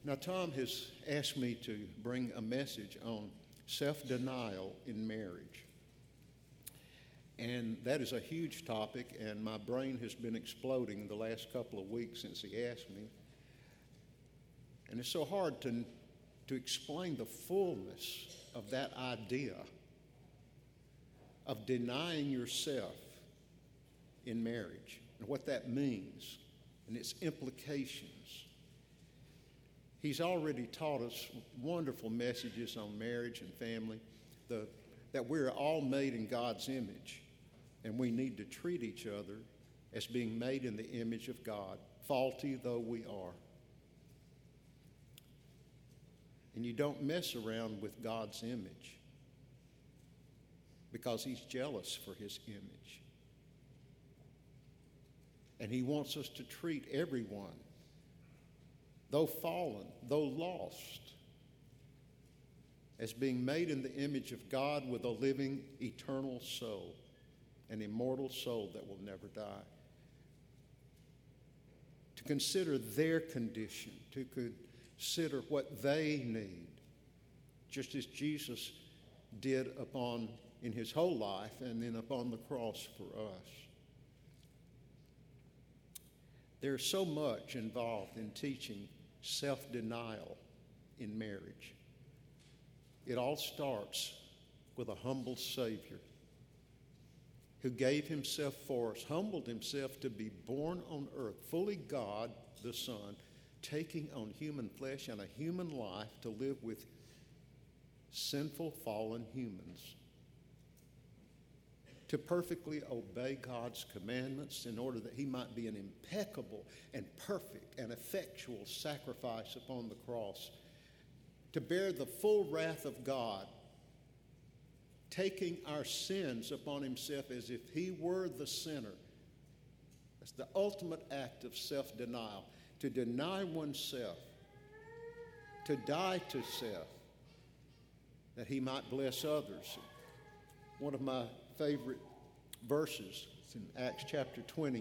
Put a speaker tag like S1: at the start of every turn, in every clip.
S1: Now, Tom has asked me to bring a message on self-denial in marriage. And that is a huge topic, and my brain has been exploding the last couple of weeks since he asked me. And it's so hard to explain the fullness of that idea of denying yourself in marriage and what that means and its implications. He's already taught us wonderful messages on marriage and family, that we're all made in God's image, and we need to treat each other as being made in the image of God, faulty though we are. And you don't mess around with God's image because He's jealous for His image. And He wants us to treat everyone, though fallen, though lost, as being made in the image of God with a living, eternal soul, an immortal soul that will never die. To consider their condition, to consider what they need, just as Jesus did in His whole life and then upon the cross for us. There's so much involved in teaching self-denial in marriage. It all starts with a humble Savior who gave Himself for us, humbled Himself to be born on earth, fully God the Son, taking on human flesh and a human life to live with sinful, fallen humans, to perfectly obey God's commandments in order that He might be an impeccable and perfect and effectual sacrifice upon the cross, to bear the full wrath of God, taking our sins upon Himself as if He were the sinner. That's the ultimate act of self-denial, to deny oneself, to die to self, that He might bless others. One of my favorite verses, it's in Acts chapter 20,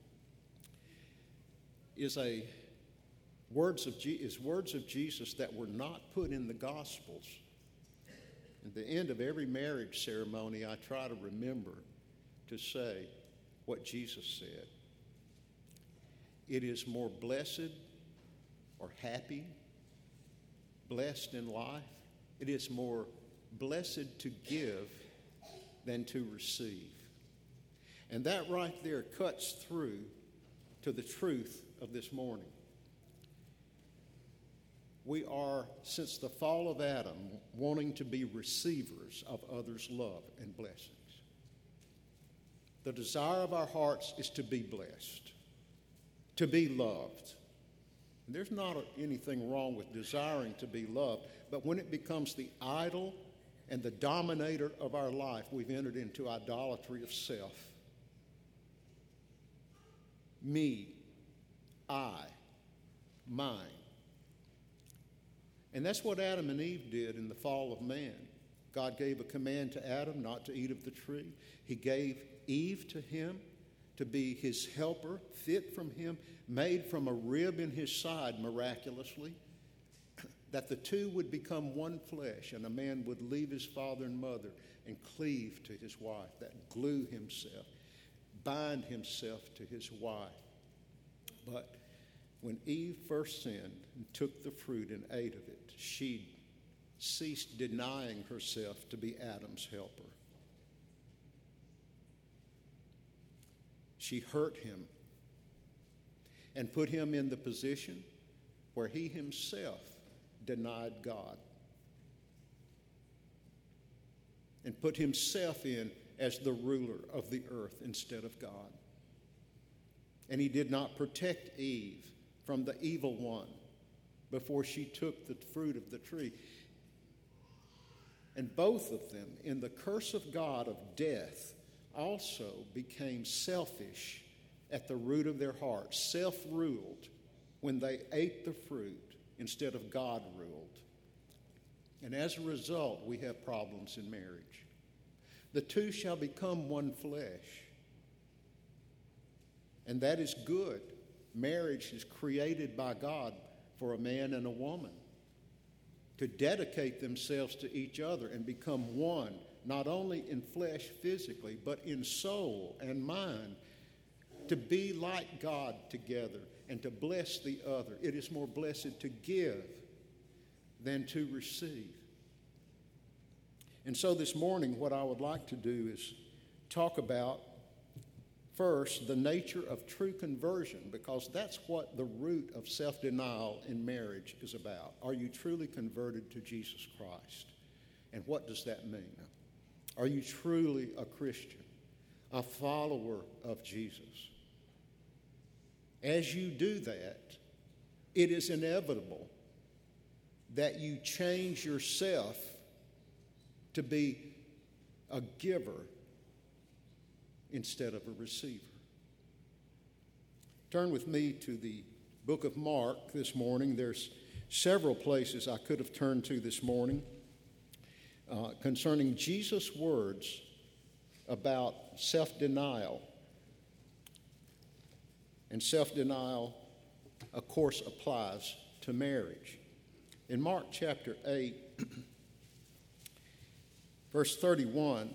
S1: is words of Jesus that were not put in the Gospels. At the end of every marriage ceremony, I try to remember to say what Jesus said. It is more blessed or happy, blessed in life. It is more blessed to give than to receive. And that right there cuts through to the truth of this morning. We are, since the fall of Adam, wanting to be receivers of others' love and blessings. The desire of our hearts is to be blessed, to be loved. And there's not anything wrong with desiring to be loved, but when it becomes the idol and the dominator of our life, we've entered into idolatry of self. Me, I, mine. And that's what Adam and Eve did in the fall of man. God gave a command to Adam not to eat of the tree. He gave Eve to him to be his helper, fit from him, made from a rib in his side miraculously, that the two would become one flesh, and a man would leave his father and mother and cleave to his wife, that glue himself, bind himself to his wife. But when Eve first sinned and took the fruit and ate of it, she ceased denying herself to be Adam's helper. She hurt him and put him in the position where he himself denied God and put himself in as the ruler of the earth instead of God. And he did not protect Eve from the evil one before she took the fruit of the tree. And both of them, in the curse of God of death, also became selfish at the root of their hearts, self-ruled when they ate the fruit instead of God-ruled. And as a result, we have problems in marriage. The two shall become one flesh. And that is good. Marriage is created by God for a man and a woman to dedicate themselves to each other and become one, not only in flesh physically, but in soul and mind, to be like God together and to bless the other. It is more blessed to give than to receive. And so this morning, what I would like to do is talk about, first, the nature of true conversion, because that's what the root of self-denial in marriage is about. Are you truly converted to Jesus Christ? And what does that mean? Are you truly a Christian, a follower of Jesus? As you do that, it is inevitable that you change yourself to be a giver instead of a receiver. Turn with me to the book of Mark this morning. There's several places I could have turned to this morning concerning Jesus' words about self-denial. And self-denial, of course, applies to marriage. In Mark chapter 8, verse 31,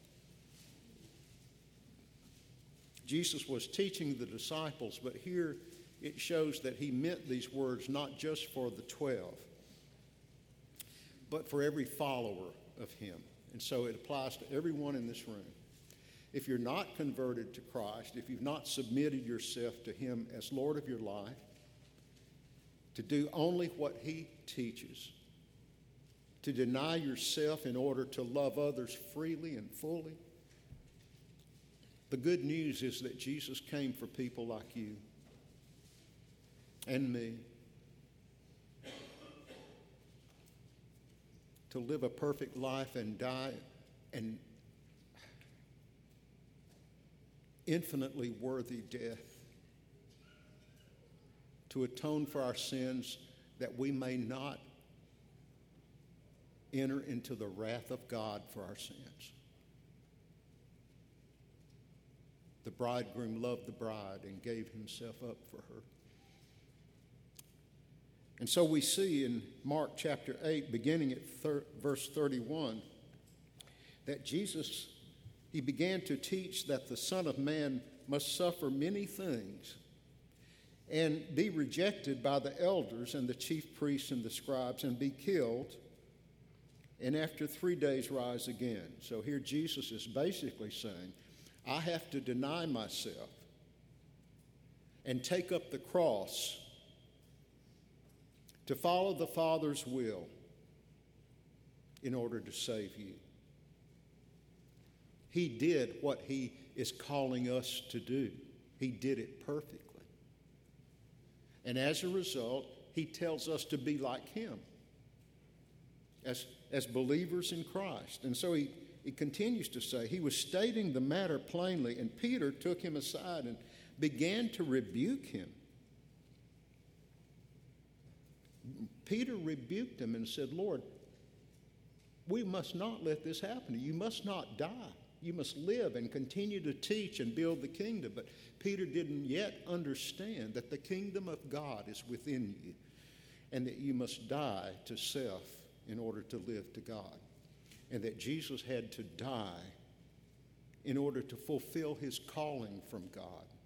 S1: Jesus was teaching the disciples, but here it shows that he meant these words not just for the 12, but for every follower of him. And so it applies to everyone in this room. If you're not converted to Christ, if you've not submitted yourself to him as Lord of your life, to do only what he teaches, to deny yourself in order to love others freely and fully, the good news is that Jesus came for people like you and me to live a perfect life and die an infinitely worthy death, to atone for our sins that we may not enter into the wrath of God for our sins. The bridegroom loved the bride and gave himself up for her. And so we see in Mark chapter 8, beginning at verse 31, that Jesus, he began to teach that the Son of Man must suffer many things and be rejected by the elders and the chief priests and the scribes and be killed, and after 3 days rise again. So here Jesus is basically saying, I have to deny myself and take up the cross to follow the Father's will in order to save you. He did what he is calling us to do. He did it perfectly. And as a result, he tells us to be like him as believers in Christ. And so he continues to say, he was stating the matter plainly, and Peter took him aside and began to rebuke him. Peter rebuked him and said, Lord, we must not let this happen to you. You must not die. You must live and continue to teach and build the kingdom. But Peter didn't yet understand that the kingdom of God is within you and that you must die to self in order to live to God. And that Jesus had to die in order to fulfill his calling from God.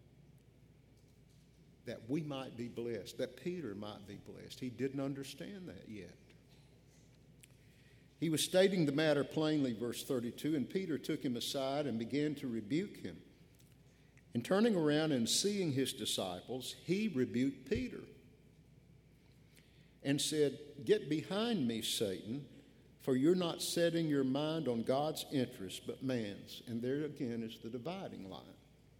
S1: That we might be blessed, that Peter might be blessed. He didn't understand that yet. He was stating the matter plainly, verse 32, and Peter took him aside and began to rebuke him. And turning around and seeing his disciples, he rebuked Peter and said, Get behind me, Satan, for you're not setting your mind on God's interest, but man's. And there again is the dividing line.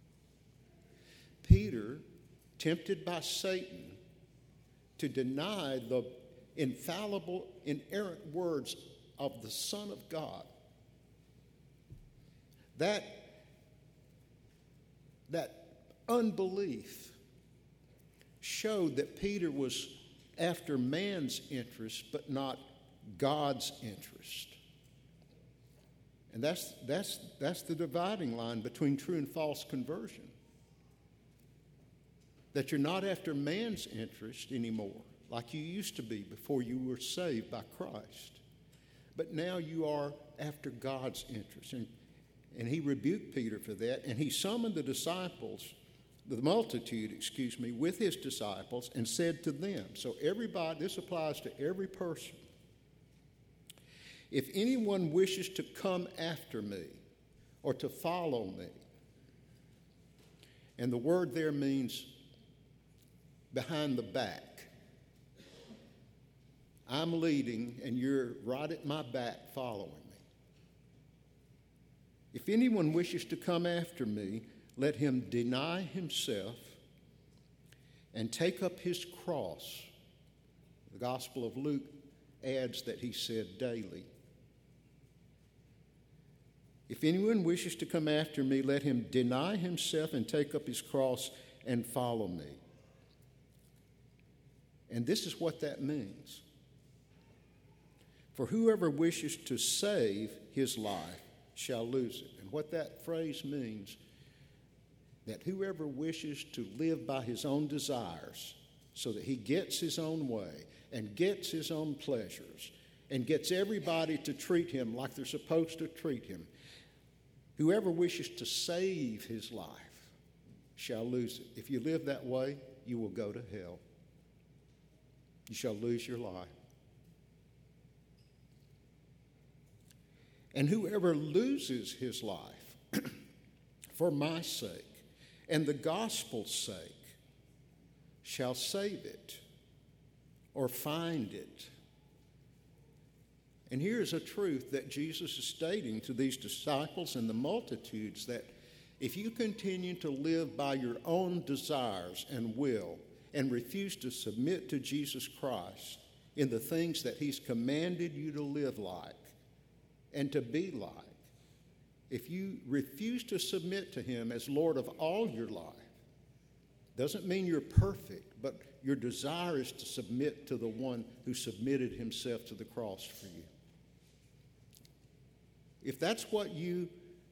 S1: Peter, tempted by Satan to deny the infallible, inerrant words of the Son of God, that unbelief showed that Peter was after man's interest, but not God's interest. And that's the dividing line between true and false conversion. That you're not after man's interest anymore, like you used to be before you were saved by Christ. But now you are after God's interest. And he rebuked Peter for that, and he summoned the multitude, with his disciples and said to them, so everybody, this applies to every person, if anyone wishes to come after me or to follow me, and the word there means behind the back. I'm leading and you're right at my back following me. If anyone wishes to come after me, let him deny himself and take up his cross. The Gospel of Luke adds that he said daily. If anyone wishes to come after me, let him deny himself and take up his cross and follow me. And this is what that means. For whoever wishes to save his life shall lose it. And what that phrase means, that whoever wishes to live by his own desires so that he gets his own way and gets his own pleasures and gets everybody to treat him like they're supposed to treat him, whoever wishes to save his life shall lose it. If you live that way, you will go to hell. You shall lose your life. And whoever loses his life for my sake and the gospel's sake shall save it or find it. And here's a truth that Jesus is stating to these disciples and the multitudes, that if you continue to live by your own desires and will and refuse to submit to Jesus Christ in the things that he's commanded you to live like and to be like, if you refuse to submit to him as Lord of all your life, doesn't mean you're perfect, but your desire is to submit to the one who submitted himself to the cross for you. If that's what you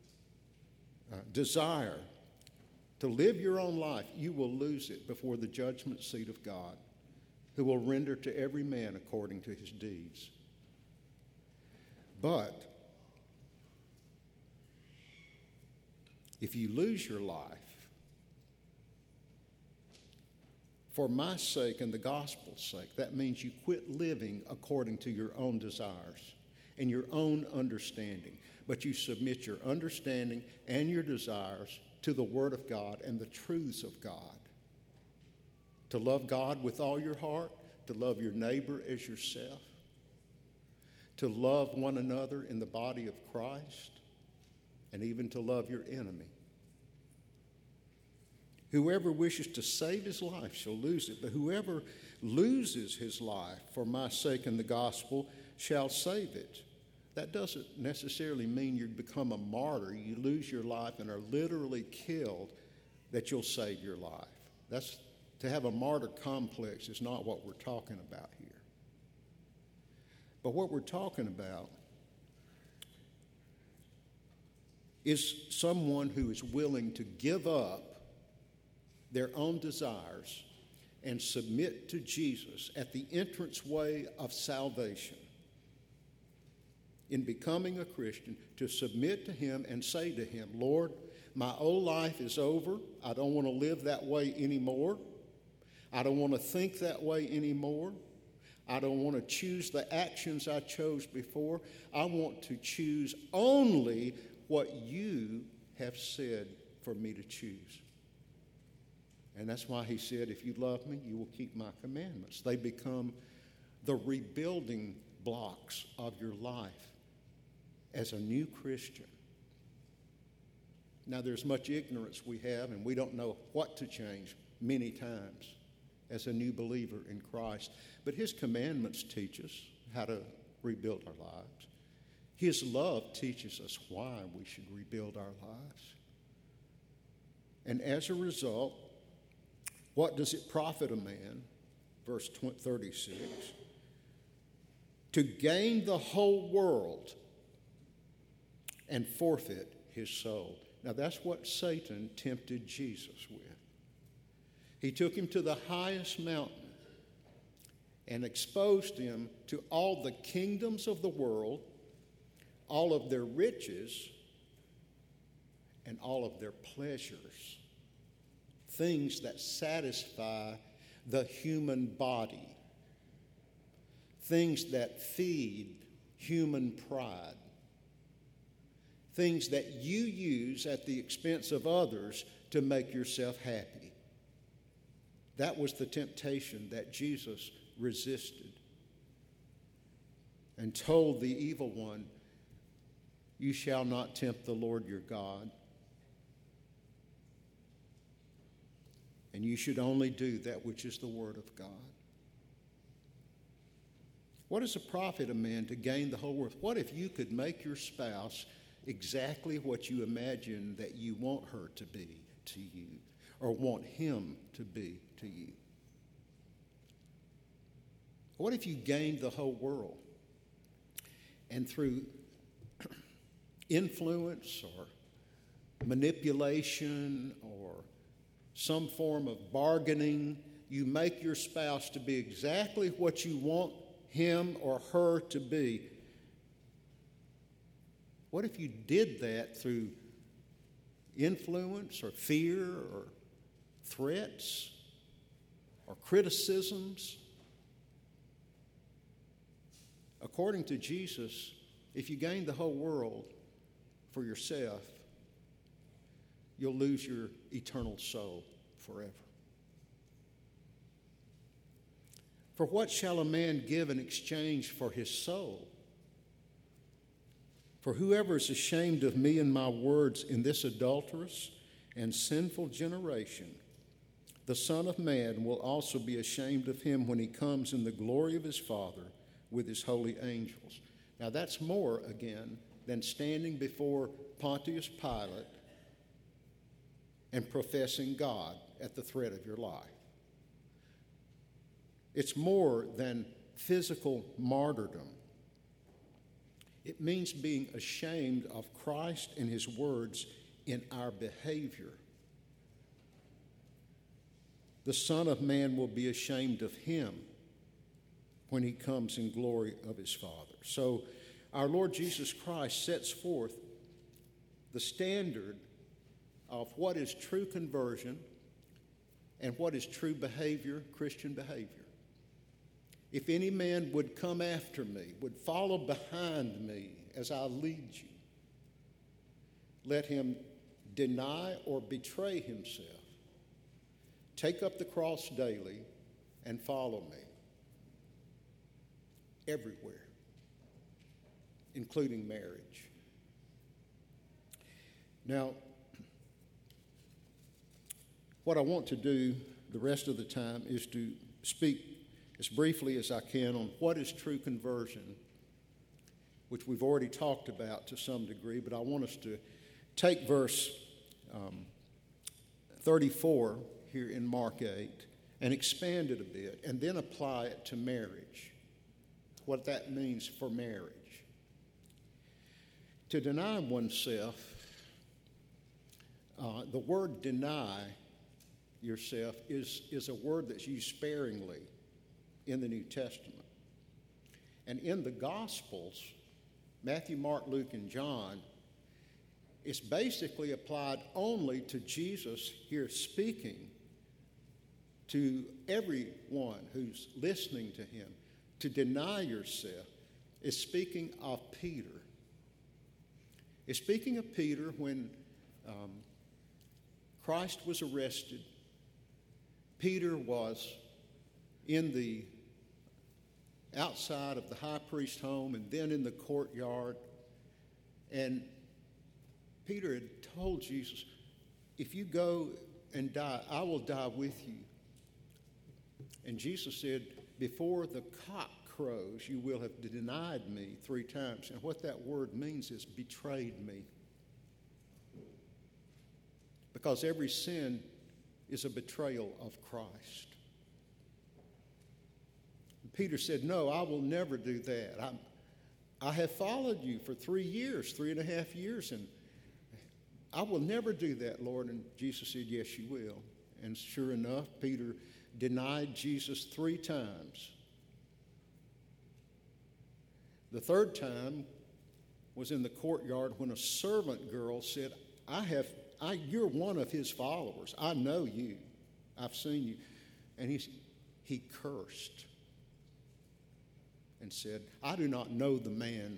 S1: desire, to live your own life, you will lose it before the judgment seat of God, who will render to every man according to his deeds. But if you lose your life for my sake and the gospel's sake, that means you quit living according to your own desires and your own understanding, but you submit your understanding and your desires to the Word of God and the truths of God. To love God with all your heart, to love your neighbor as yourself, to love one another in the body of Christ, and even to love your enemy. Whoever wishes to save his life shall lose it, but whoever loses his life for my sake and the gospel shall save it. That doesn't necessarily mean you become a martyr. You lose your life and are literally killed, that you'll save your life. That's to have a martyr complex is not what we're talking about here. But what we're talking about is someone who is willing to give up their own desires and submit to Jesus at the entranceway of salvation. In becoming a Christian, to submit to him and say to him, Lord, my old life is over. I don't want to live that way anymore. I don't want to think that way anymore. I don't want to choose the actions I chose before. I want to choose only what you have said for me to choose. And that's why he said, if you love me, you will keep my commandments. They become the rebuilding blocks of your life as a new Christian. Now, there's much ignorance we have, and we don't know what to change many times as a new believer in Christ. But his commandments teach us how to rebuild our lives. His love teaches us why we should rebuild our lives. And as a result, what does it profit a man? Verse 36. To gain the whole world and forfeit his soul. Now that's what Satan tempted Jesus with. He took him to the highest mountain and exposed him to all the kingdoms of the world, all of their riches, and all of their pleasures, things that satisfy the human body, things that feed human pride, things that you use at the expense of others to make yourself happy. That was the temptation that Jesus resisted and told the evil one, "You shall not tempt the Lord your God, and you should only do that which is the word of God." What does it profit a man to gain the whole world? What if you could make your spouse exactly what you imagine that you want her to be to you, or want him to be to you? What if you gained the whole world, and through influence or manipulation or some form of bargaining, you make your spouse to be exactly what you want him or her to be? What if you did that through influence or fear or threats or criticisms? According to Jesus, if you gain the whole world for yourself, you'll lose your eternal soul forever. For what shall a man give in exchange for his soul? For whoever is ashamed of me and my words in this adulterous and sinful generation, the Son of Man will also be ashamed of him when he comes in the glory of his Father with his holy angels. Now that's more, again, than standing before Pontius Pilate and professing God at the threat of your life. It's more than physical martyrdom. It means being ashamed of Christ and his words in our behavior. The Son of Man will be ashamed of him when he comes in glory of his Father. So our Lord Jesus Christ sets forth the standard of what is true conversion and what is true behavior, Christian behavior. If any man would come after me, would follow behind me as I lead you, let him deny or betray himself, take up the cross daily, and follow me everywhere, including marriage. Now, what I want to do the rest of the time is to speak as briefly as I can on what is true conversion, which we've already talked about to some degree, but I want us to take verse 34 here in Mark 8 and expand it a bit and then apply it to marriage, what that means for marriage. To deny oneself, the word deny yourself is a word that's used sparingly in the New Testament. And in the Gospels, Matthew, Mark, Luke, and John, it's basically applied only to Jesus here speaking to everyone who's listening to him. To deny yourself is speaking of Peter. It's speaking of Peter when Christ was arrested. Peter was in the outside of the high priest's home and then in the courtyard. And Peter had told Jesus, if you go and die, I will die with you. And Jesus said, before the cock crows, you will have denied me 3 times. And what that word means is betrayed me. Because every sin is a betrayal of Christ. Peter said, no, I will never do that. I have followed you for 3 years, 3.5 years, and I will never do that, Lord. And Jesus said, yes, you will. And sure enough, Peter denied Jesus 3 times The third time was in the courtyard when a servant girl said, you're one of his followers. I know you. I've seen you. And he cursed and said, I do not know the man.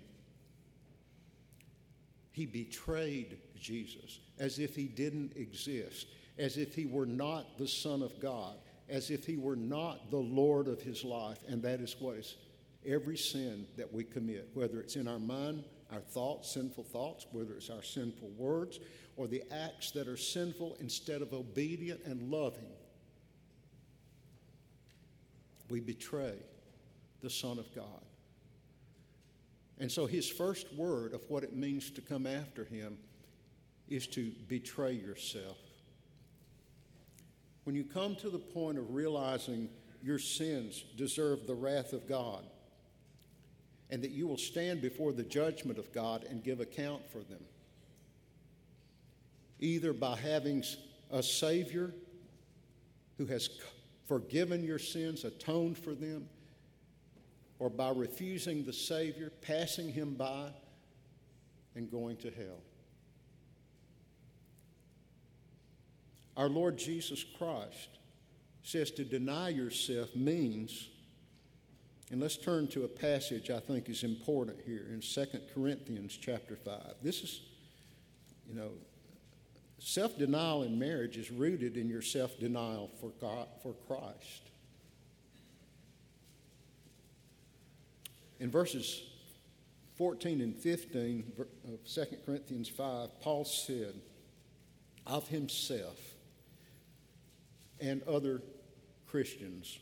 S1: He betrayed Jesus as if he didn't exist, as if he were not the Son of God, as if he were not the Lord of his life. And that is what is every sin that we commit, whether it's in our mind, our thoughts, sinful thoughts, whether it's our sinful words, or the acts that are sinful instead of obedient and loving. We betray the Son of God. And so his first word of what it means to come after him is to betray yourself. When you come to the point of realizing your sins deserve the wrath of God, and that you will stand before the judgment of God and give account for them, either by having a Savior who has forgiven your sins, atoned for them, or by refusing the Savior, passing him by, and going to hell. Our Lord Jesus Christ says to deny yourself means, and let's turn to a passage I think is important here in 2 Corinthians chapter 5. This is, self-denial in marriage is rooted in your self-denial for God, for Christ. In verses 14 and 15 of 2 Corinthians 5, Paul said of himself and other Christians,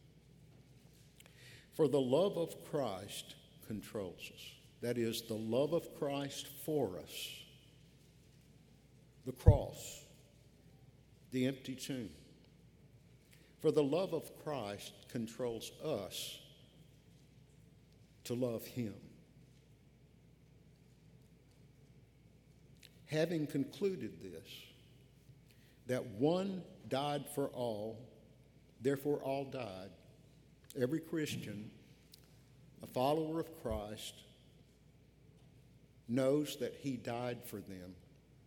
S1: for the love of Christ controls us. That is, the love of Christ for us. The cross, the empty tomb. For the love of Christ controls us to love him. Having concluded this, that one died for all, therefore all died, every Christian, a follower of Christ, knows that he died for them.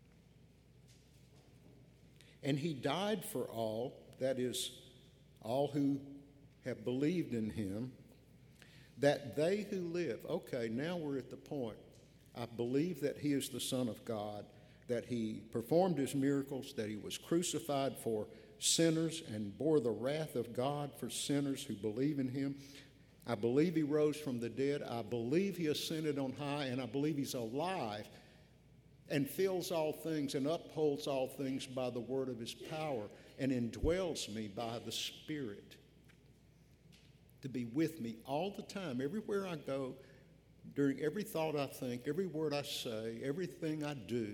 S1: And he died for all, that is, all who have believed in him, that they who live, okay, now we're at the point. I believe that he is the Son of God, that he performed his miracles, that he was crucified for sinners and bore the wrath of God for sinners who believe in him. I believe he rose from the dead. I believe he ascended on high, and I believe he's alive and fills all things and upholds all things by the word of his power and indwells me by the Spirit to be with me all the time, everywhere I go, during every thought I think, every word I say, everything I do.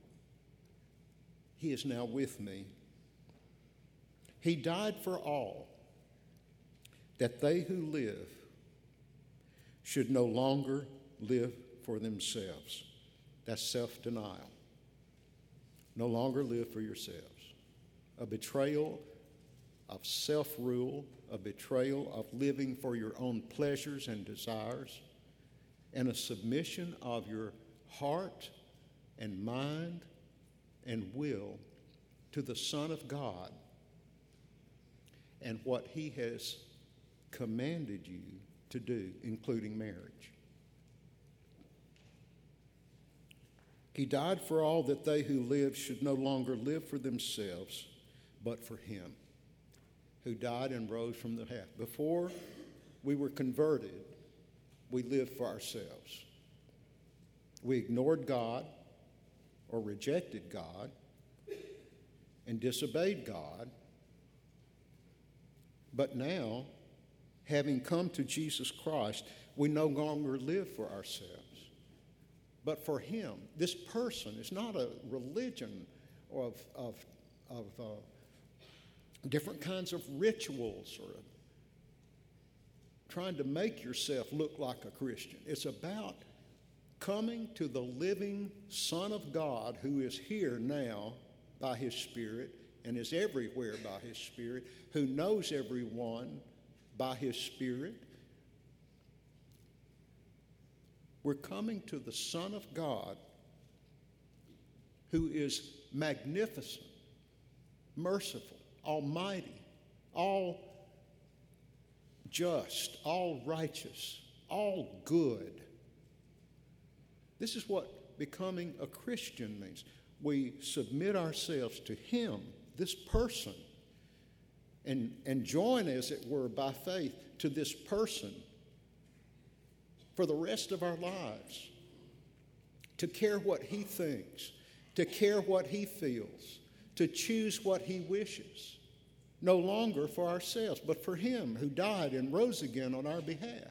S1: He is now with me. He died for all, that they who live should no longer live for themselves. That's self-denial. No longer live for yourselves. A betrayal of self-rule, a betrayal of living for your own pleasures and desires, and a submission of your heart and mind and will to the Son of God and what he has commanded you to do, including marriage. He died for all, that they who live should no longer live for themselves, but for him who died and rose from the dead. Before we were converted, we lived for ourselves. We ignored God or rejected God and disobeyed God. But now, having come to Jesus Christ, we no longer live for ourselves, but for him. This person is not a religion of different kinds of rituals or trying to make yourself look like a Christian. It's about coming to the living Son of God who is here now by his Spirit and is everywhere by his Spirit, who knows everyone by his Spirit, We're coming to the Son of God, who is magnificent, merciful, almighty, all just, all righteous, all good. This is what becoming a Christian means. We submit ourselves to Him, this person, and join, as it were, by faith to this person for the rest of our lives, to care what He thinks, to care what He feels, to choose what He wishes, no longer for ourselves, but for Him who died and rose again on our behalf.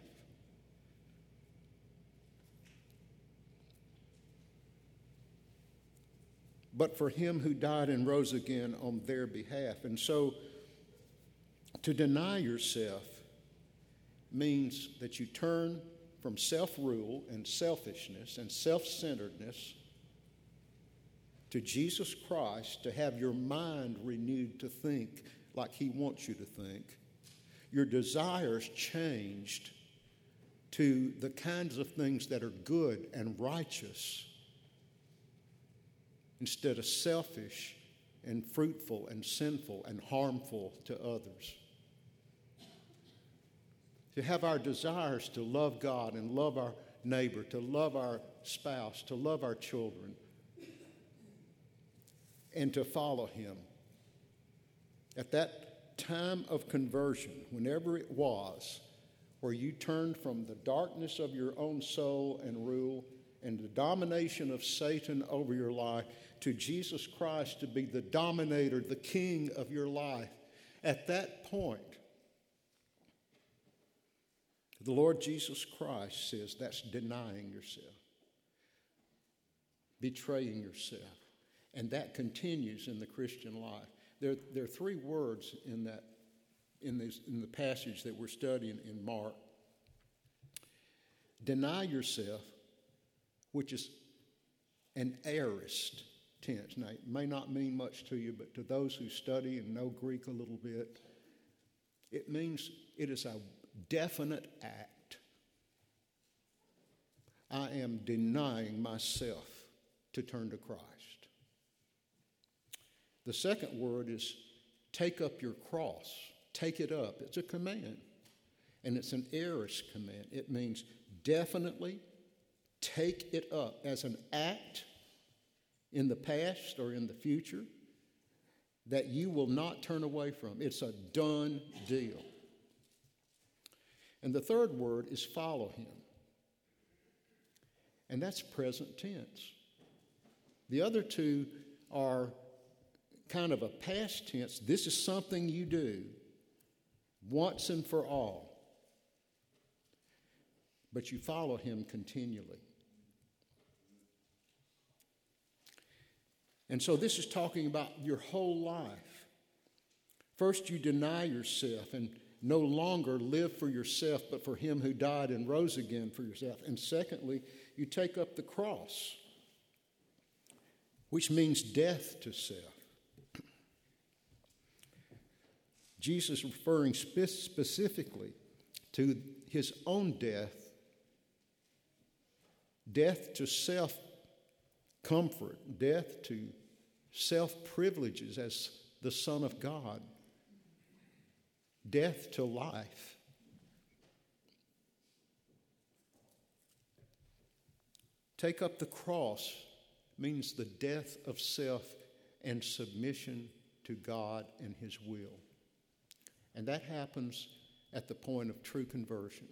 S1: But for Him who died and rose again on their behalf. And so, to deny yourself means that you turn from self-rule and selfishness and self-centeredness to Jesus Christ, to have your mind renewed to think like He wants you to think. Your desires changed to the kinds of things that are good and righteous instead of selfish and fruitful and sinful and harmful to others. To have our desires to love God and love our neighbor, to love our spouse, to love our children, and to follow Him. At that time of conversion, whenever it was, where you turned from the darkness of your own soul and rule and the domination of Satan over your life to Jesus Christ to be the dominator, the king of your life, at that point, the Lord Jesus Christ says that's denying yourself, betraying yourself. And that continues in the Christian life. There are three words in the passage that we're studying in Mark. Deny yourself, which is an aorist tense. Now, it may not mean much to you, but to those who study and know Greek a little bit, it means it is a definite act. I am denying myself to turn to Christ. The second word is take up your cross. Take it up. It's a command, and it's an aorist command. It means definitely take it up as an act in the past or in the future that you will not turn away from. It's a done deal. And the third word is follow Him. And that's present tense. The other two are kind of a past tense. This is something you do once and for all. But you follow Him continually. And so this is talking about your whole life. First, you deny yourself and no longer live for yourself, but for Him who died and rose again for yourself. And secondly, you take up the cross, which means death to self. Jesus referring specifically to His own death to self-comfort, death to self-privileges as the Son of God, death to life. Take up the cross means the death of self and submission to God and His will. And that happens at the point of true conversion.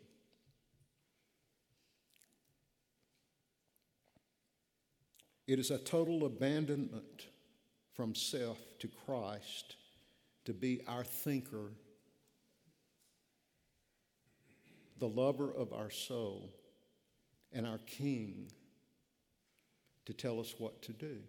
S1: It is a total abandonment from self to Christ to be our thinker, the lover of our soul, and our King to tell us what to do.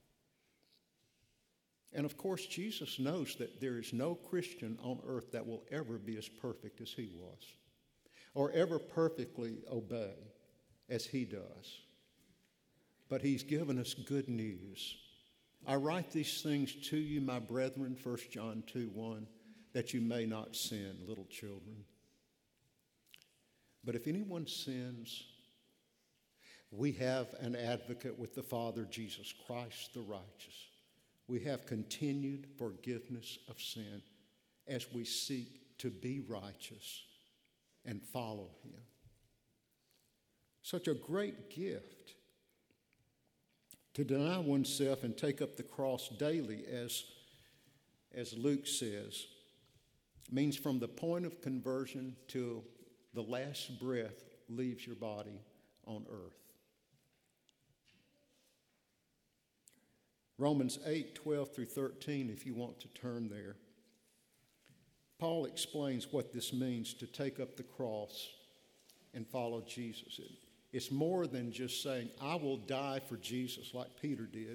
S1: And of course, Jesus knows that there is no Christian on earth that will ever be as perfect as He was, or ever perfectly obey as He does. But He's given us good news. I write these things to you, my brethren, 1 John 2:1, that you may not sin, little children. But if anyone sins, We have an advocate with the Father, Jesus Christ the righteous. We have continued forgiveness of sin as we seek to be righteous and follow him. Such a great gift to deny oneself and take up the cross daily, as Luke says, means from the point of conversion till the last breath leaves your body on earth. Romans 8:12 through 13, if you want to turn there. Paul explains what this means to take up the cross and follow Jesus. It's more than just saying, I will die for Jesus like Peter did.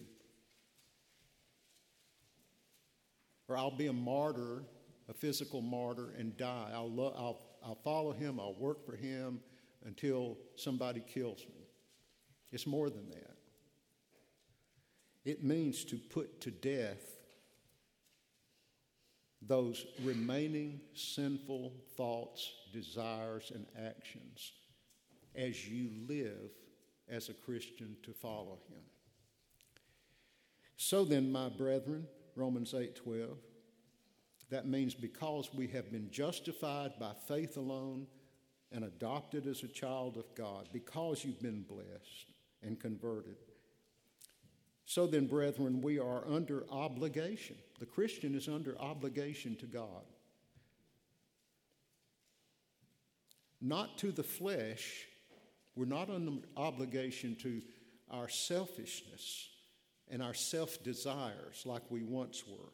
S1: Or I'll be a martyr, a physical martyr, and die. I'll follow him, I'll work for him until somebody kills me. It's more than that. It means to put to death those remaining sinful thoughts, desires, and actions as you live as a Christian to follow him. So then, my brethren, Romans 8:12, that means because we have been justified by faith alone and adopted as a child of God, because you've been blessed and converted. So then, brethren, we are under obligation. The Christian is under obligation to God. Not to the flesh. We're not under obligation to our selfishness and our self-desires like we once were.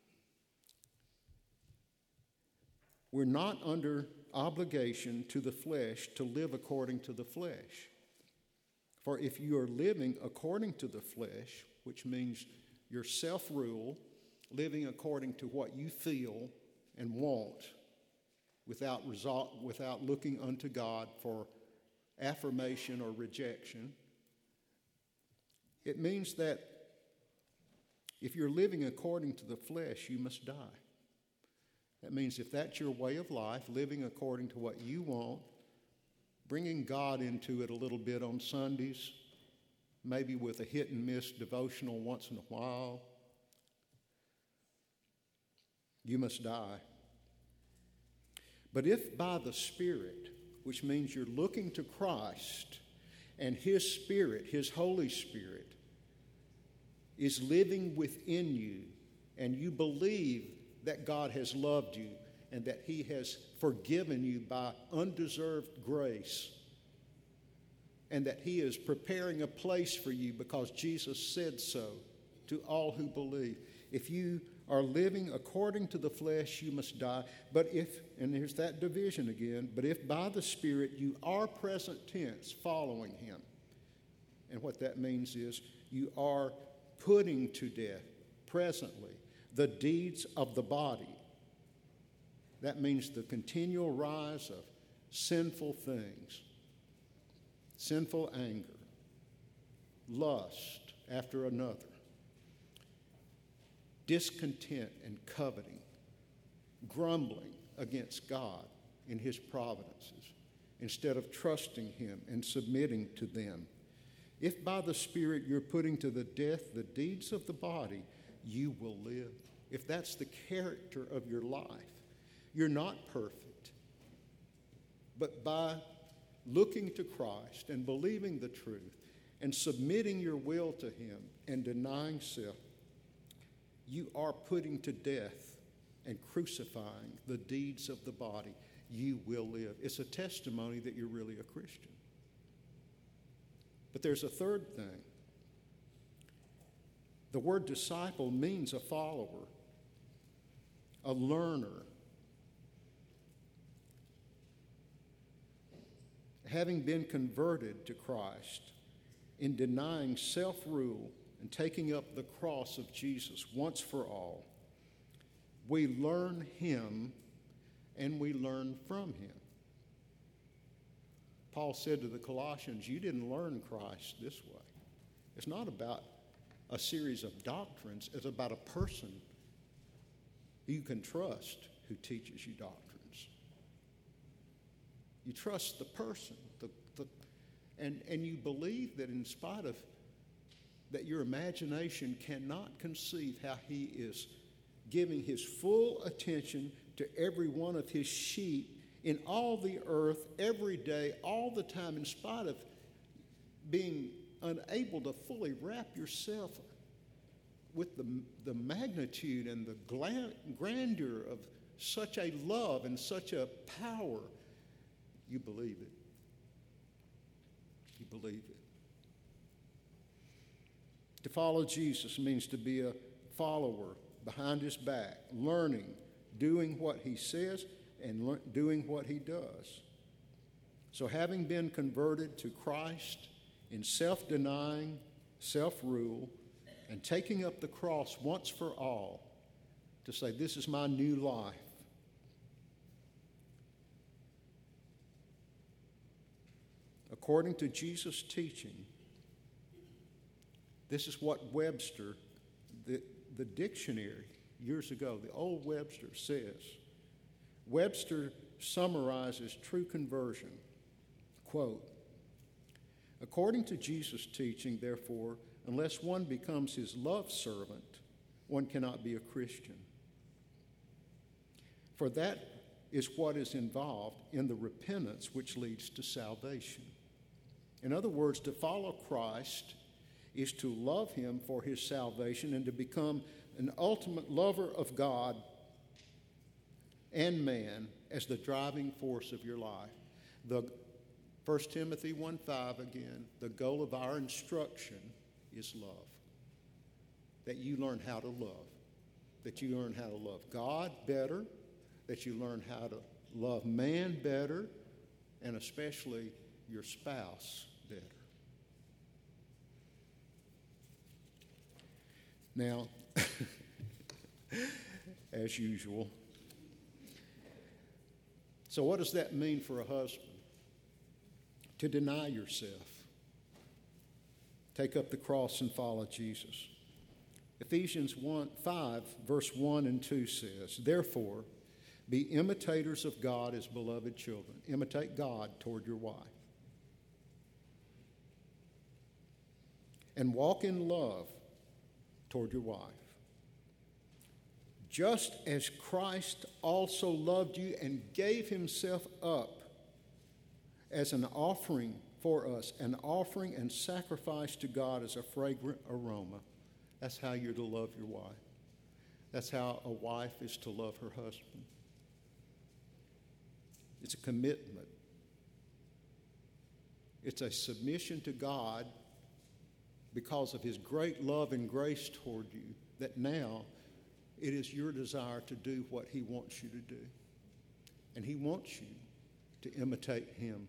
S1: We're not under obligation to the flesh to live according to the flesh. For if you are living according to the flesh, which means your self-rule, living according to what you feel and want, without looking unto God for affirmation or rejection, it means that if you're living according to the flesh, you must die. That means if that's your way of life, living according to what you want, bringing God into it a little bit on Sundays, maybe with a hit and miss devotional once in a while, you must die. But if by the Spirit, which means you're looking to Christ and his Spirit, his Holy Spirit, is living within you, and you believe that God has loved you and that he has forgiven you by undeserved grace, and that he is preparing a place for you because Jesus said so to all who believe. If you are living according to the flesh, you must die. But if, and here's that division again, but if by the Spirit you are present tense following him, and what that means is you are putting to death presently the deeds of the body. That means the continual rise of sinful things, sinful anger, lust after another, discontent and coveting, grumbling against God in his providences, instead of trusting him and submitting to them. If by the Spirit you're putting to the death the deeds of the body, you will live. If that's the character of your life, you're not perfect. But by looking to Christ and believing the truth and submitting your will to him and denying self, you are putting to death and crucifying the deeds of the body. You will live. It's a testimony that you're really a Christian. But there's a third thing. The word disciple means a follower, a learner. Having been converted to Christ, in denying self-rule and taking up the cross of Jesus once for all, we learn him and we learn from him. Paul said to the Colossians, you didn't learn Christ this way. It's not about a series of doctrines. It's about a person you can trust who teaches you doctrines. You trust the person, and you believe that in spite of that your imagination cannot conceive how he is giving his full attention to every one of his sheep in all the earth, every day, all the time, in spite of being unable to fully wrap yourself with the magnitude and the grandeur of such a love and such a power. You believe it. You believe it. To follow Jesus means to be a follower behind his back, learning, doing what he says, and doing what he does. So having been converted to Christ in self-denying, self-rule, and taking up the cross once for all to say, this is my new life. According to Jesus' teaching, this is what Webster, the dictionary years ago, the old Webster says. Webster summarizes true conversion. Quote, according to Jesus' teaching, therefore, unless one becomes his love servant, one cannot be a Christian. For that is what is involved in the repentance which leads to salvation. In other words, to follow Christ is to love him for his salvation and to become an ultimate lover of God and man as the driving force of your life. The 1 Timothy 1:5 again, the goal of our instruction is love. That you learn how to love. That you learn how to love God better. That you learn how to love man better, and especially your spouse better. Now, as usual, so what does that mean for a husband? To deny yourself. Take up the cross and follow Jesus. Ephesians 5, verse 1 and 2 says, therefore, be imitators of God as beloved children. Imitate God toward your wife. And walk in love toward your wife. Just as Christ also loved you and gave himself up as an offering for us, an offering and sacrifice to God as a fragrant aroma. That's how you're to love your wife. That's how a wife is to love her husband. It's a commitment. It's a submission to God because of his great love and grace toward you, that now it is your desire to do what he wants you to do. And he wants you to imitate him,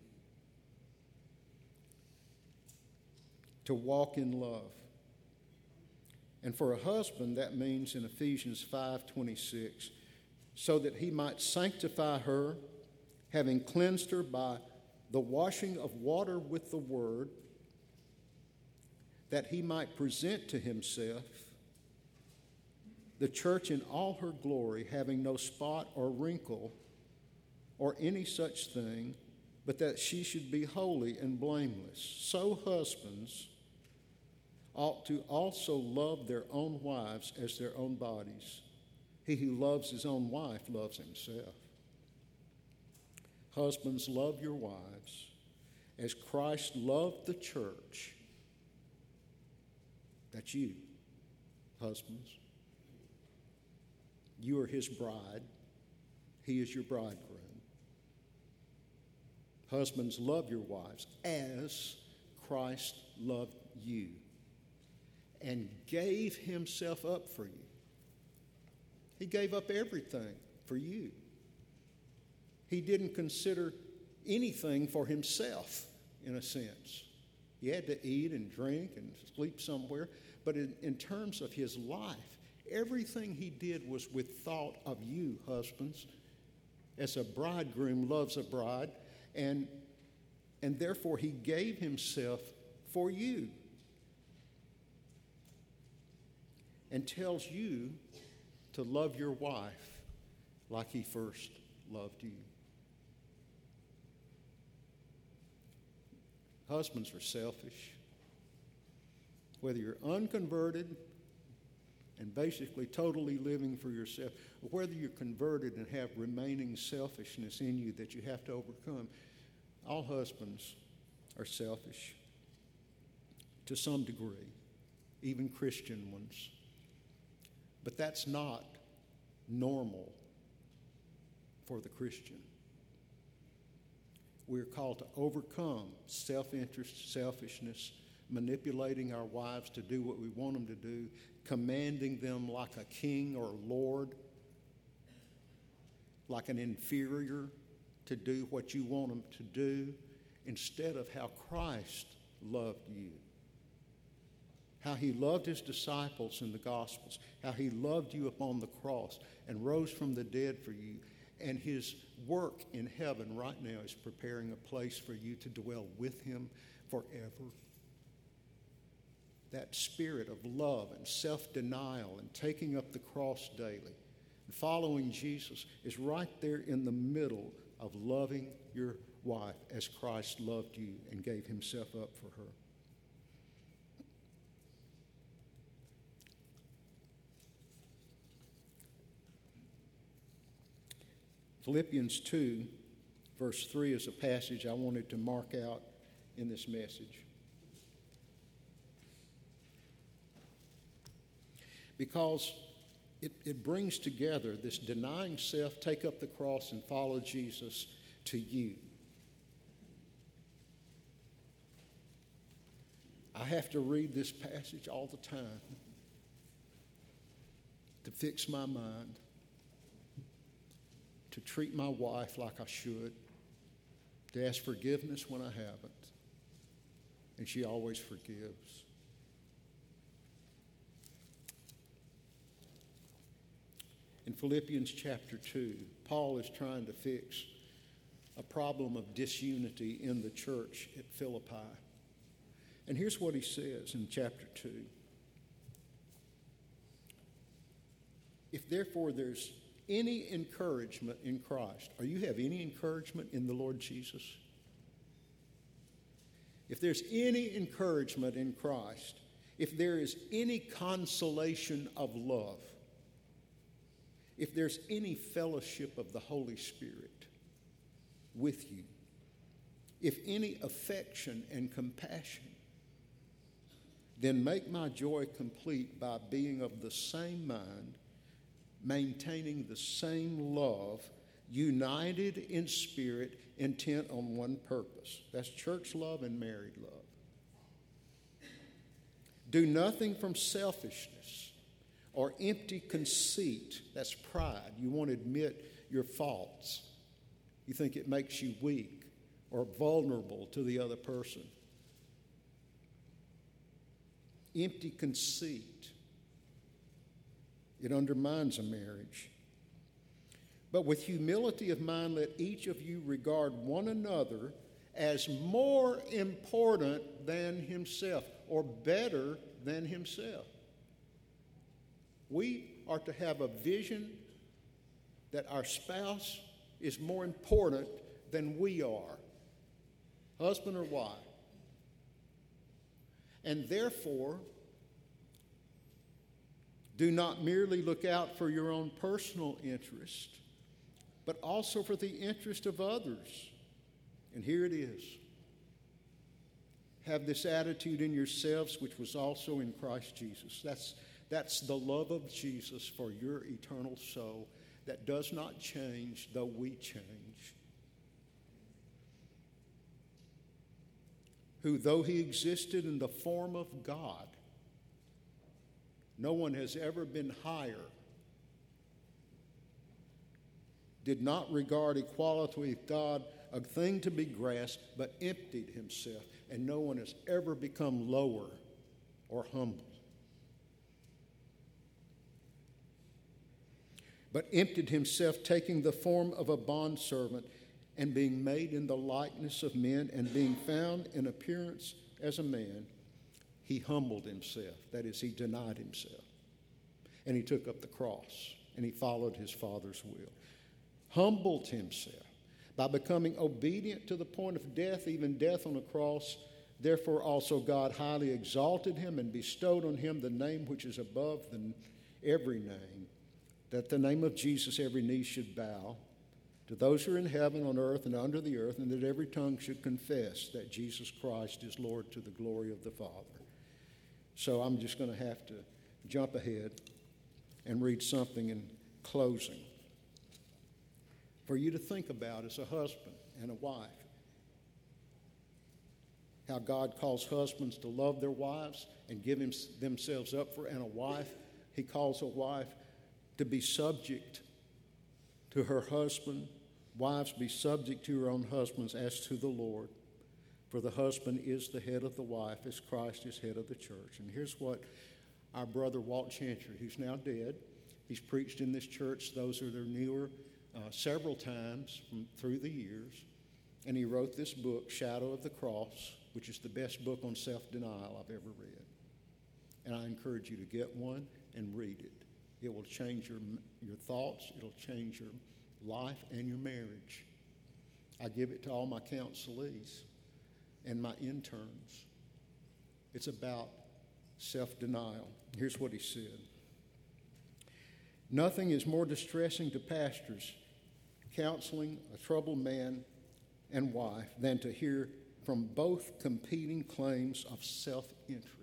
S1: to walk in love. And for a husband, that means in Ephesians 5:26, so that he might sanctify her, having cleansed her by the washing of water with the word, that he might present to himself the church in all her glory, having no spot or wrinkle or any such thing, but that she should be holy and blameless. So husbands ought to also love their own wives as their own bodies. He who loves his own wife loves himself. Husbands, love your wives as Christ loved the church. That's you, husbands. You are his bride. He is your bridegroom. Husbands, love your wives as Christ loved you and gave himself up for you. He gave up everything for you. He didn't consider anything for himself, in a sense. He had to eat and drink and sleep somewhere. But in terms of his life, everything he did was with thought of you, husbands, as a bridegroom loves a bride. And therefore, he gave himself for you and tells you to love your wife like he first loved you. Husbands are selfish. Whether you're unconverted and basically totally living for yourself, or whether you're converted and have remaining selfishness in you that you have to overcome, all husbands are selfish to some degree, even Christian ones. But that's not normal for the Christian. We're called to overcome self-interest, selfishness, manipulating our wives to do what we want them to do, commanding them like a king or lord, like an inferior to do what you want them to do, instead of how Christ loved you. How he loved his disciples in the Gospels, how he loved you upon the cross and rose from the dead for you. And his work in heaven right now is preparing a place for you to dwell with him forever. That spirit of love and self-denial and taking up the cross daily and following Jesus is right there in the middle of loving your wife as Christ loved you and gave himself up for her. Philippians 2, verse 3 is a passage I wanted to mark out in this message. Because it brings together this denying self, take up the cross, and follow Jesus to you. I have to read this passage all the time to fix my mind, to treat my wife like I should, to ask forgiveness when I haven't, and she always forgives. In Philippians chapter 2, Paul is trying to fix a problem of disunity in the church at Philippi. And here's what he says in chapter 2. If therefore there's any encouragement in Christ, or you have any encouragement in the Lord Jesus? If there's any encouragement in Christ, if there is any consolation of love, if there's any fellowship of the Holy Spirit with you, if any affection and compassion, then make my joy complete by being of the same mind, maintaining the same love, united in spirit, intent on one purpose. That's church love and married love. Do nothing from selfishness or empty conceit. That's pride. You won't admit your faults. You think it makes you weak or vulnerable to the other person. Empty conceit. It undermines a marriage. But with humility of mind, let each of you regard one another as more important than himself, or better than himself. We are to have a vision that our spouse is more important than we are, husband or wife. And therefore, do not merely look out for your own personal interest, but also for the interest of others. And here it is. Have this attitude in yourselves, which was also in Christ Jesus. That's the love of Jesus for your eternal soul that does not change, though we change. Who, though he existed in the form of God, no one has ever been higher, did not regard equality with God a thing to be grasped, but emptied himself, and no one has ever become lower or humble. But emptied himself, taking the form of a bondservant, and being made in the likeness of men, and being found in appearance as a man, he humbled himself. That is, he denied himself. And he took up the cross, and he followed his Father's will. Humbled himself by becoming obedient to the point of death, even death on a cross, Therefore also God highly exalted him and bestowed on him the name which is above every name, that the name of Jesus every knee should bow, to those who are in heaven, on earth, and under the earth, and that every tongue should confess that Jesus Christ is Lord, to the glory of the Father. So I'm just going to have to jump ahead and read something in closing for you to think about as a husband and a wife. How God calls husbands to love their wives and give themselves up for, and a wife, he calls a wife to be subject to her husband. Wives, be subject to your own husbands as to the Lord. For the husband is the head of the wife, as Christ is head of the church. And here's what our brother Walt Chantry, who's now dead, he's preached in this church, those are their newer, several times through the years. And he wrote this book, Shadow of the Cross, which is the best book on self-denial I've ever read. And I encourage you to get one and read it. It will change your thoughts. It'll change your life and your marriage. I give it to all my counselees and my interns. It's about self-denial. Here's what he said. Nothing is more distressing to pastors counseling a troubled man and wife than to hear from both competing claims of self-interest.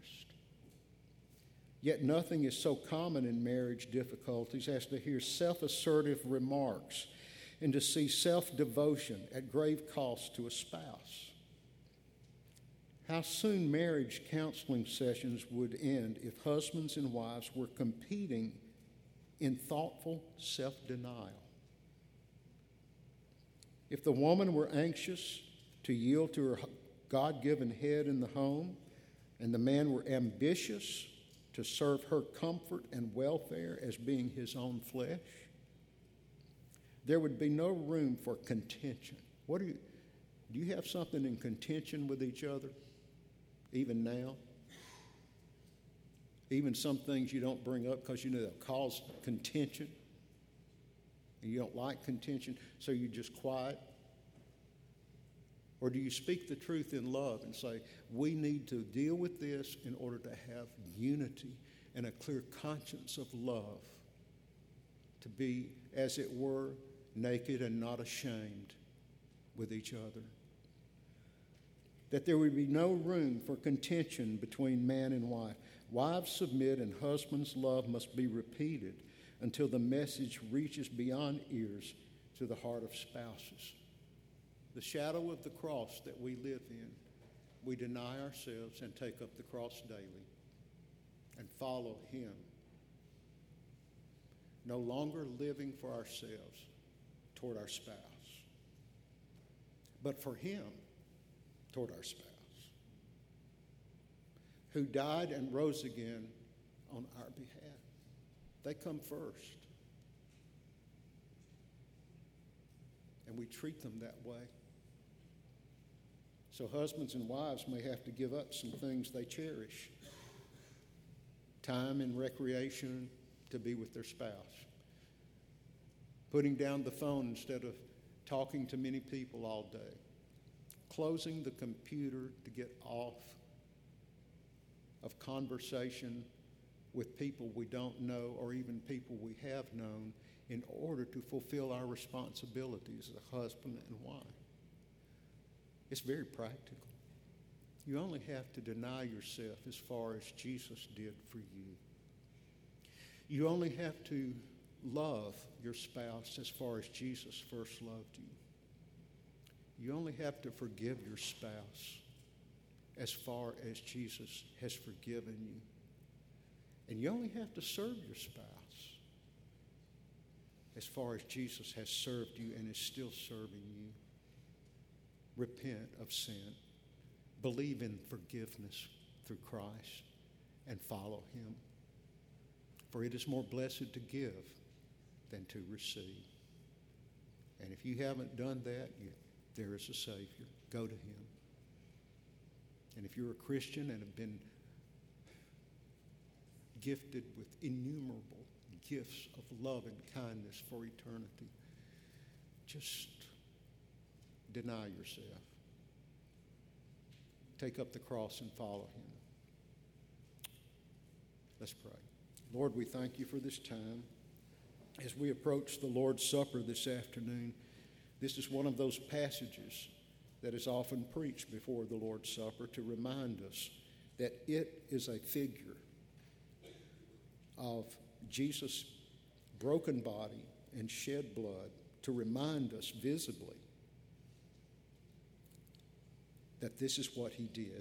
S1: Yet nothing is so common in marriage difficulties as to hear self-assertive remarks and to see self-devotion at grave cost to a spouse. How soon marriage counseling sessions would end if husbands and wives were competing in thoughtful self-denial. If the woman were anxious to yield to her God-given head in the home, and the man were ambitious to serve her comfort and welfare as being his own flesh, there would be no room for contention. Do you have something in contention with each other, even now? Even some things you don't bring up because you know they'll cause contention, and you don't like contention, so you're just quiet? Or do you speak the truth in love and say, we need to deal with this in order to have unity and a clear conscience of love, to be, as it were, naked and not ashamed with each other? That there would be no room for contention between man and wife. Wives submit and husbands' love must be repeated until the message reaches beyond ears to the heart of spouses. The shadow of the cross that we live in, we deny ourselves and take up the cross daily and follow him. No longer living for ourselves toward our spouse, but for him toward our spouse, who died and rose again on our behalf. They come first. And we treat them that way. So husbands and wives may have to give up some things they cherish. Time and recreation to be with their spouse. Putting down the phone instead of talking to many people all day. Closing the computer to get off of conversation with people we don't know or even people we have known in order to fulfill our responsibilities as a husband and wife. It's very practical. You only have to deny yourself as far as Jesus did for you. You only have to love your spouse as far as Jesus first loved you. You only have to forgive your spouse as far as Jesus has forgiven you. And you only have to serve your spouse as far as Jesus has served you and is still serving you. Repent of sin. Believe in forgiveness through Christ and follow him. For it is more blessed to give than to receive. And if you haven't done that, there is a Savior. Go to him. And if you're a Christian and have been gifted with innumerable gifts of love and kindness for eternity, just deny yourself take up the cross and follow him. Let's pray. Lord, we thank you for this time. As we approach the Lord's Supper this afternoon, this is one of those passages that is often preached before the Lord's Supper to remind us that it is a figure of Jesus' broken body and shed blood to remind us visibly that this is what he did,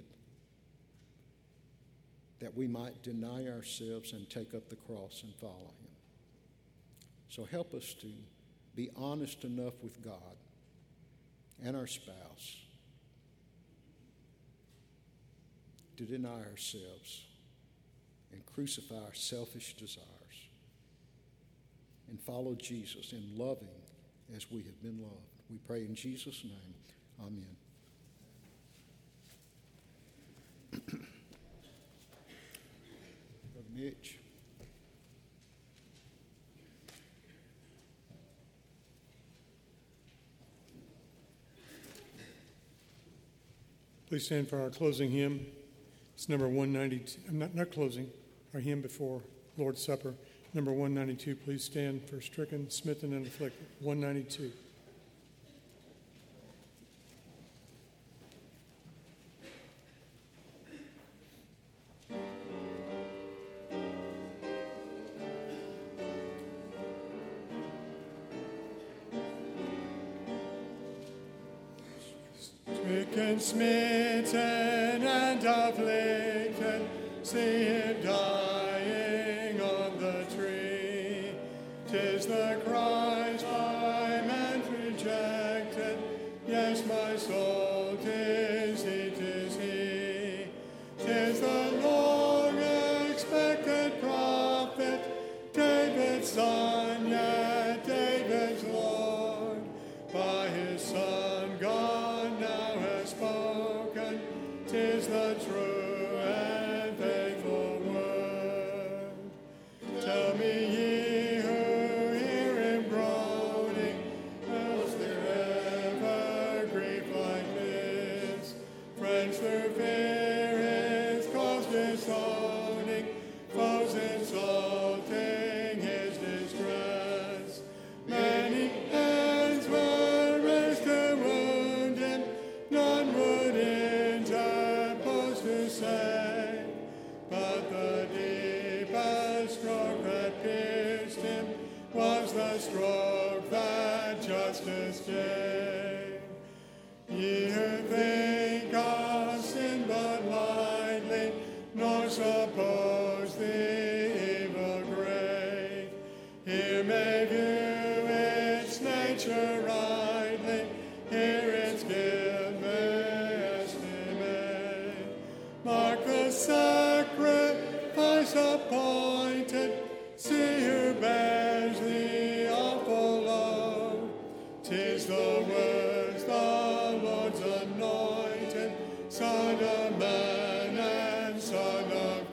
S1: that we might deny ourselves and take up the cross and follow him. So help us to be honest enough with God and our spouse to deny ourselves and crucify our selfish desires and follow Jesus in loving as we have been loved. We pray in Jesus' name. Amen. Brother Mitch.
S2: Please stand for our closing hymn. It's number 192. Not closing, our hymn before Lord's Supper. Number 192. Please stand for stricken, smitten, and afflicted. 192. Stricken, smitten, and afflicted, see him dying on the tree. 'Tis the Christ by man rejected, yes, my soul, 'tis he, 'tis he. 'Tis the long-expected prophet, David's son, yet David's Lord. By his Son, God now has spoken, 'tis the true and faithful word. Tell me, ye who hear him groaning, was there ever grief like this? Friends through fear his cause disowning, foes insulting his distress. Many hands were raised to wound him, none would interpose to save. But the deepest stroke that pierced him was the stroke that justice gave. Ye who think of sin but lightly, nor suppose the evil great, here may view its nature rightly, here its guilt may estimate. Mark the sacrifice appointed, see who bears the awful load. 'Tis the words, the Lord's anointed, Son of man and Son of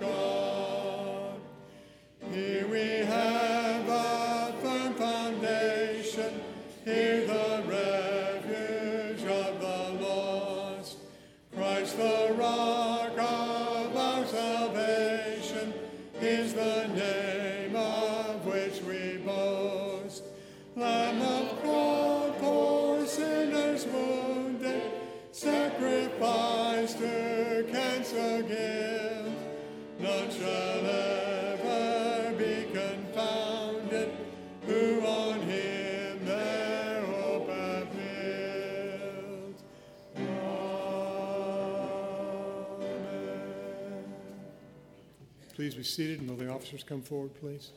S2: God. Here we have a firm foundation, here the refuge of the lost. Christ the rock of our salvation is the name of which we boast. Lamb of God for sinners wounded, sacrifice to cancel guilt. None shall ever be confounded, who on him their hope have built. Amen. Please be seated, and will the officers come forward, please?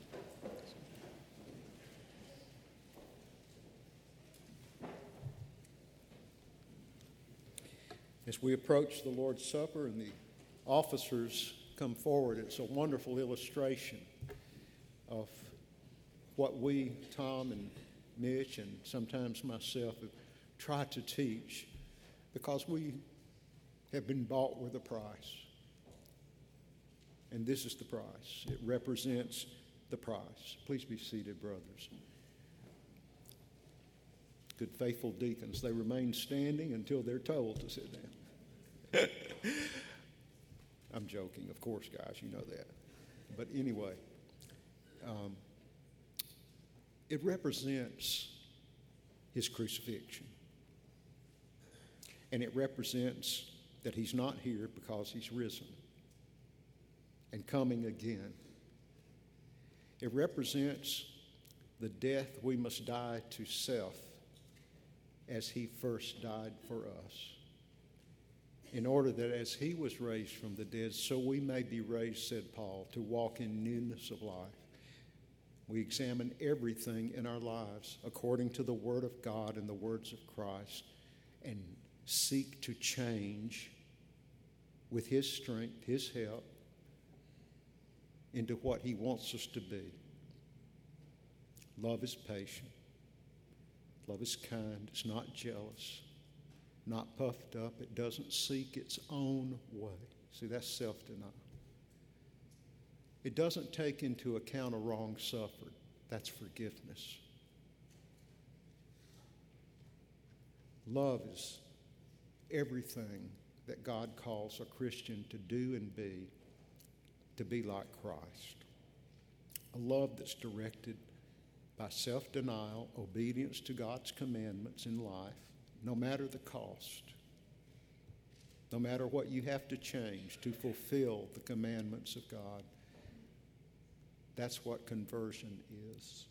S1: As we approach the Lord's Supper and the officers come forward, it's a wonderful illustration of what we, Tom and Mitch, and sometimes myself, have tried to teach, because we have been bought with a price. And this is the price. It represents the price. Please be seated, brothers. Good, faithful deacons, they remain standing until they're told to sit down. I'm joking, of course, guys, you know that. But anyway, it represents his crucifixion. And it represents that he's not here because he's risen and coming again. It represents the death we must die to self as he first died for us, in order that as he was raised from the dead, so we may be raised, said Paul, to walk in newness of life. We examine everything in our lives according to the Word of God and the words of Christ, and seek to change with his strength, his help, into what he wants us to be. Love is patient. Love is kind. It's not jealous, not puffed up. It doesn't seek its own way. See, that's self-denial. It doesn't take into account a wrong suffered. That's forgiveness. Love is everything that God calls a Christian to do and be, to be like Christ. A love that's directed by self-denial, obedience to God's commandments in life, no matter the cost, no matter what you have to change to fulfill the commandments of God. That's what conversion is.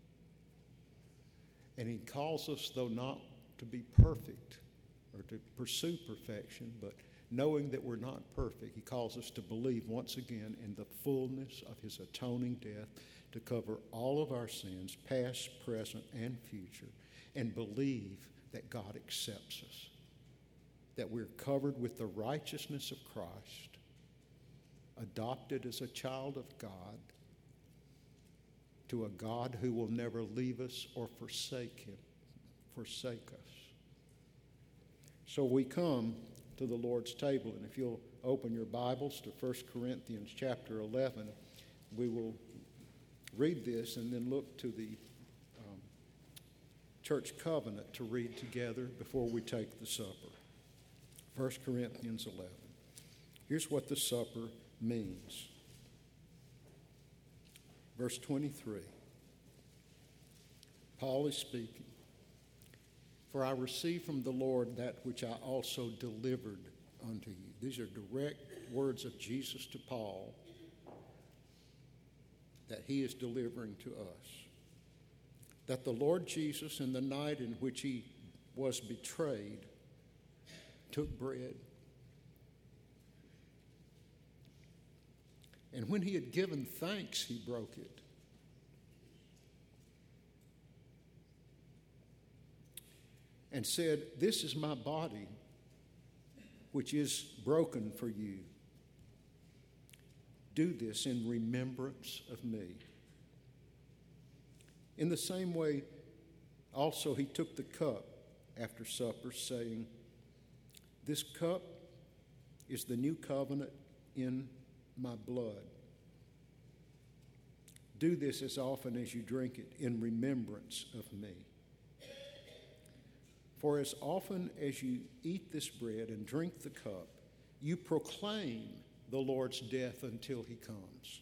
S1: And he calls us, though, not to be perfect or to pursue perfection, but knowing that we're not perfect, he calls us to believe once again in the fullness of his atoning death to cover all of our sins, past, present, and future, and believe that God accepts us, that we're covered with the righteousness of Christ, adopted as a child of God, to a God who will never leave us or forsake us. So we come to the Lord's table, and if you'll open your Bibles to 1 Corinthians chapter 11, we will read this and then look to the church covenant to read together before we take the supper. 1 Corinthians 11. Here's what the supper means. Verse 23. Paul is speaking. For I received from the Lord that which I also delivered unto you. These are direct words of Jesus to Paul that he is delivering to us. That the Lord Jesus, in the night in which he was betrayed, took bread. And when he had given thanks, he broke it. And said, "This is my body, which is broken for you. Do this in remembrance of me." In the same way, also he took the cup after supper, saying, "This cup is the new covenant in my blood. Do this as often as you drink it in remembrance of me. For as often as you eat this bread and drink the cup, you proclaim the Lord's death until he comes.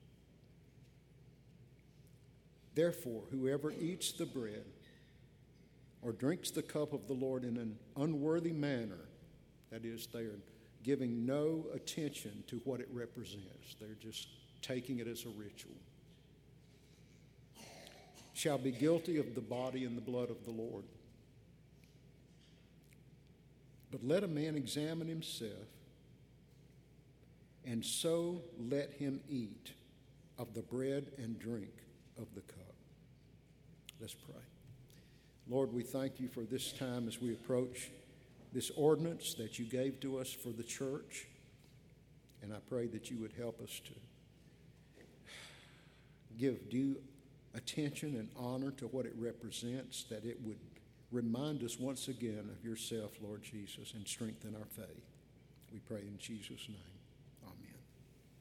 S1: Therefore, whoever eats the bread or drinks the cup of the Lord in an unworthy manner," that is, they are giving no attention to what it represents, they're just taking it as a ritual, "shall be guilty of the body and the blood of the Lord. But let a man examine himself, and so let him eat of the bread and drink of the cup." Let's pray. Lord, we thank you for this time as we approach this ordinance that you gave to us for the church, and I pray that you would help us to give due attention and honor to what it represents, that it would remind us once again of yourself, Lord Jesus, and strengthen our faith. We pray in Jesus' name.